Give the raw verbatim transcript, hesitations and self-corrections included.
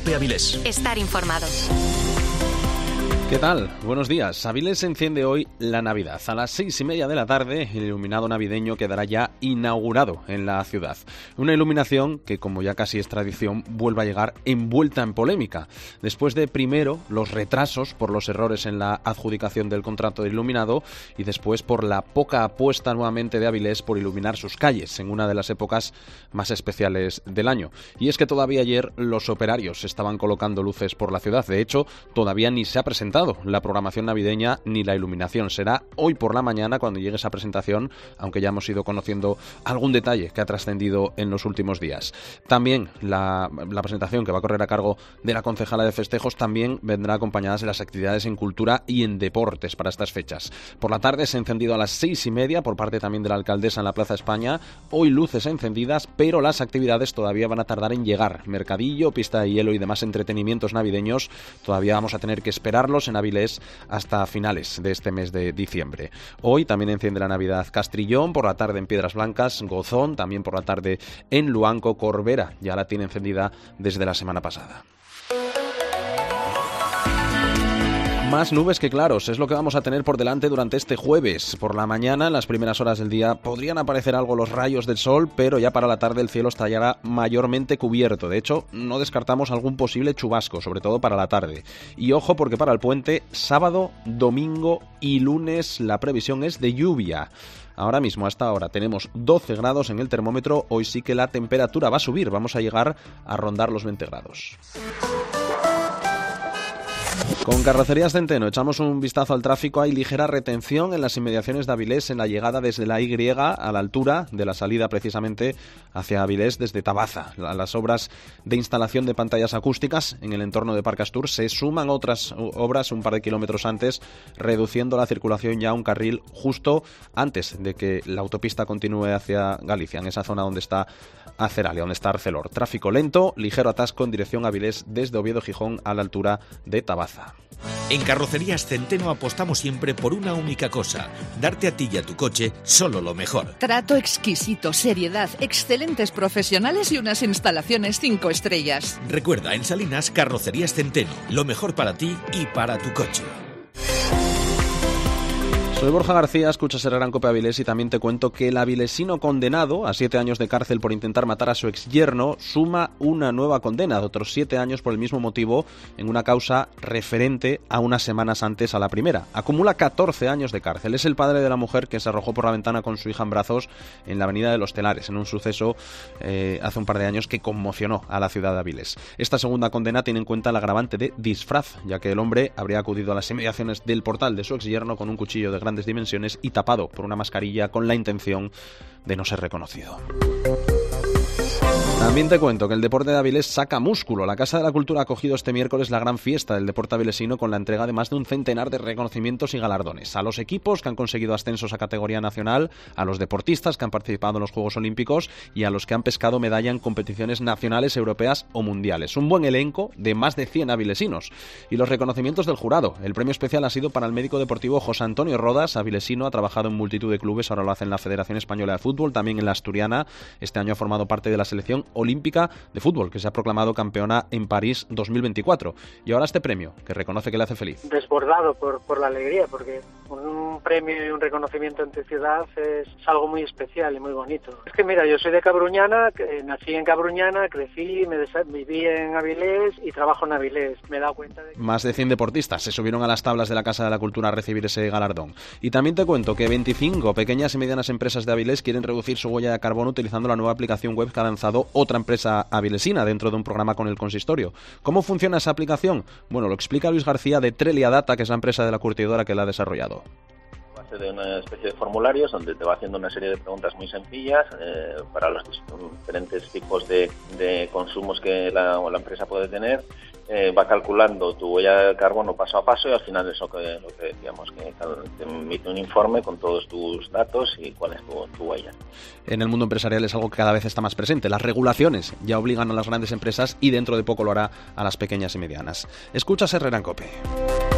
COPE Avilés. Estar informado. ¿Qué tal? Buenos días. Avilés enciende hoy la Navidad. A las seis y media de la tarde, el iluminado navideño quedará ya inaugurado en la ciudad. Una iluminación que, como ya casi es tradición, vuelve a llegar envuelta en polémica. Después de, primero, los retrasos por los errores en la adjudicación del contrato de iluminado y después por la poca apuesta nuevamente de Avilés por iluminar sus calles en una de las épocas más especiales del año. Y es que todavía ayer los operarios estaban colocando luces por la ciudad. De hecho, todavía ni se ha presentado la programación navideña ni la iluminación. Será hoy por la mañana cuando llegue esa presentación, aunque ya hemos ido conociendo algún detalle que ha trascendido en los últimos días. También la, la presentación que va a correr a cargo de la concejala de festejos también vendrá acompañada de las actividades en cultura y en deportes para estas fechas. Por la tarde se ha encendido a las seis y media por parte también de la alcaldesa en la Plaza España. Hoy luces encendidas, pero las actividades todavía van a tardar en llegar. Mercadillo, pista de hielo y demás entretenimientos navideños todavía vamos a tener que esperarlos en Avilés hasta finales de este mes de diciembre. Hoy también enciende la Navidad Castrillón, por la tarde en Piedras Blancas, Gozón, también por la tarde en Luanco, Corbera ya la tiene encendida desde la semana pasada. Más nubes que claros es lo que vamos a tener por delante durante este jueves. Por la mañana, en las primeras horas del día, podrían aparecer algo los rayos del sol, pero ya para la tarde el cielo estará mayormente cubierto. De hecho, no descartamos algún posible chubasco, sobre todo para la tarde. Y ojo, porque para el puente, sábado, domingo y lunes la previsión es de lluvia. Ahora mismo, hasta ahora, tenemos doce grados en el termómetro. Hoy sí que la temperatura va a subir. Vamos a llegar a rondar los veinte grados. Con Carrocerías Centeno echamos un vistazo al tráfico. Hay ligera retención en las inmediaciones de Avilés en la llegada desde la Y a la altura de la salida precisamente hacia Avilés desde Tabaza. A las obras de instalación de pantallas acústicas en el entorno de Parc Astur se suman otras obras un par de kilómetros antes, reduciendo la circulación ya a un carril justo antes de que la autopista continúe hacia Galicia, en esa zona donde está Aceralia, donde está Arcelor. Tráfico lento, ligero atasco en dirección a Avilés desde Oviedo-Gijón a la altura de Tabaza. En Carrocerías Centeno apostamos siempre por una única cosa: darte a ti y a tu coche solo lo mejor. Trato exquisito, seriedad, excelentes profesionales y unas instalaciones cinco estrellas. Recuerda, en Salinas, Carrocerías Centeno, lo mejor para ti y para tu coche. Soy Borja García, escuchas Herrera en COPE Avilés y también te cuento que el avilesino condenado a siete años de cárcel por intentar matar a su exyerno suma una nueva condena de otros siete años por el mismo motivo en una causa referente a unas semanas antes a la primera. Acumula catorce años de cárcel. Es el padre de la mujer que se arrojó por la ventana con su hija en brazos en la avenida de los Telares, en un suceso eh, hace un par de años que conmocionó a la ciudad de Avilés. Esta segunda condena tiene en cuenta el agravante de disfraz, ya que el hombre habría acudido a las inmediaciones del portal de su exyerno con un cuchillo de gran grandes dimensiones y tapado por una mascarilla con la intención de no ser reconocido. También te cuento que el deporte de Avilés saca músculo. La Casa de la Cultura ha acogido este miércoles la gran fiesta del deporte avilesino con la entrega de más de un centenar de reconocimientos y galardones. A los equipos que han conseguido ascensos a categoría nacional, a los deportistas que han participado en los Juegos Olímpicos y a los que han pescado medalla en competiciones nacionales, europeas o mundiales. Un buen elenco de más de cien avilesinos. Y los reconocimientos del jurado. El premio especial ha sido para el médico deportivo José Antonio Rodas, avilesino, ha trabajado en multitud de clubes, ahora lo hace en la Federación Española de Fútbol, también en la Asturiana. Este año ha formado parte de la selección olímpica de fútbol, que se ha proclamado campeona en París dos mil veinticuatro. Y ahora este premio, que reconoce que le hace feliz. Desbordado por, por la alegría, porque un premio y un reconocimiento en tu ciudad es algo muy especial y muy bonito. Es que mira, yo soy de Cabruñana, nací en Cabruñana, crecí, me desa- viví en Avilés y trabajo en Avilés. Me he dado cuenta de que... Más de cien deportistas se subieron a las tablas de la Casa de la Cultura a recibir ese galardón. Y también te cuento que veinticinco pequeñas y medianas empresas de Avilés quieren reducir su huella de carbono utilizando la nueva aplicación web que ha lanzado otra empresa avilesina dentro de un programa con el consistorio. ¿Cómo funciona esa aplicación? Bueno, lo explica Luis García de Trelia Data, que es la empresa de la curtidora que la ha desarrollado. De una especie de formularios donde te va haciendo una serie de preguntas muy sencillas eh, para los diferentes tipos de, de consumos que la, la empresa puede tener. Eh, va calculando tu huella de carbono paso a paso y al final eso que lo que decíamos, que te emite un informe con todos tus datos y cuál es tu, tu huella. En el mundo empresarial es algo que cada vez está más presente. Las regulaciones ya obligan a las grandes empresas y dentro de poco lo hará a las pequeñas y medianas. Escuchas Herrera en COPE.